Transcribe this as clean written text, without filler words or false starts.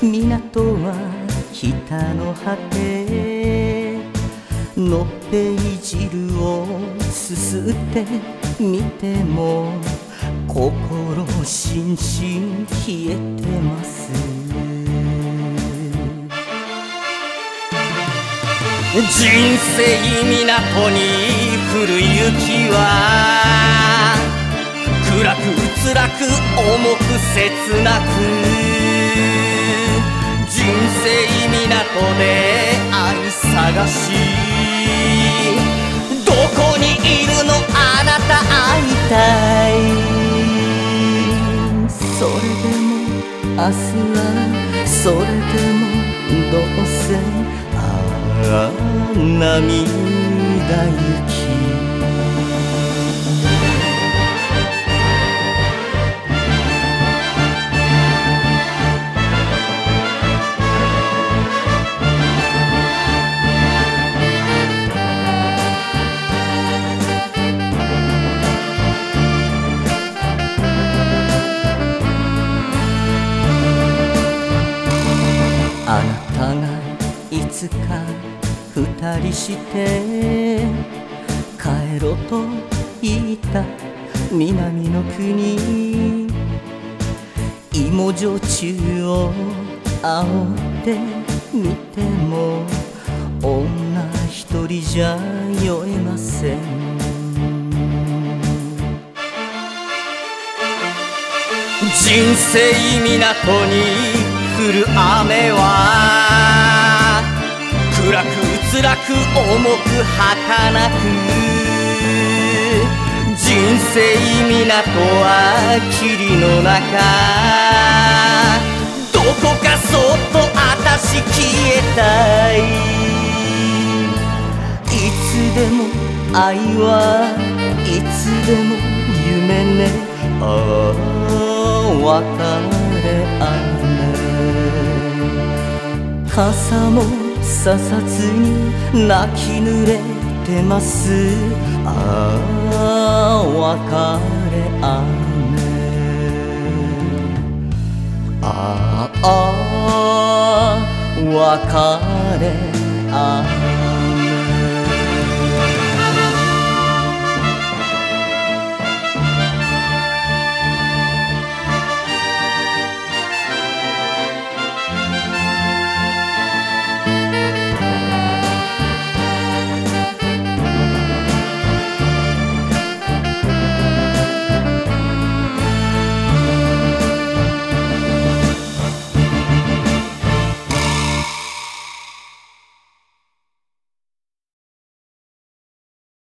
港は北の果てのっぺい汁をすすってみても心しんしん冷えてます。人生港に降る雪は暗く辛く重く切なく、人生港で愛探し、どこにいるのあなた会いたい。それでも明日はそれでもどうせああ涙雪。あなたがいつか二人して帰ろうと言った南の国、芋焼酎を煽ってみても女一人じゃ酔えません。人生港に降る雨は暗く辛く重く儚く、人生港は霧の中、どこかそっとあたし消えたい。いつでも愛はいつでも夢ね、ああ別れ雨、傘もささずに泣き濡れてます。ああ別れ雨、ああ別れ雨。